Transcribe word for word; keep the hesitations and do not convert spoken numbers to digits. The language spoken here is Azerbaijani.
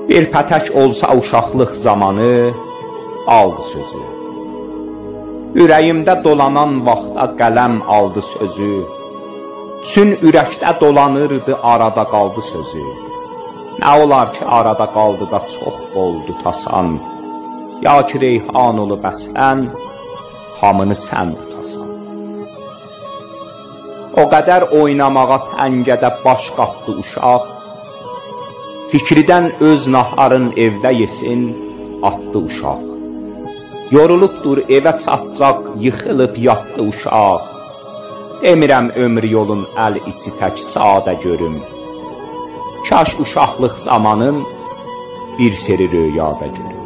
Bir pətək olsa uşaqlıq zamanı aldı sözü. Ürəyimdə dolanan vaxtda qələm aldı sözü. Çün ürəkdə dolanırdı, arada qaldı sözü. Nə olar ki, arada qaldı da çox oldu tasan. Ya ki, reyhan olub əslən, hamını sən tutasan. O qədər oynamağa təngədə baş qatdı uşaq. Fikridən öz naharın evdə yesin, atdı uşaq. Yorulubdur evə çatacaq, yıxılıb yatdı uşaq. Demirəm ömür yolun əl içi tək sadə görüm. Kaş uşaqlıq zamanın bir seri rüyada görüm.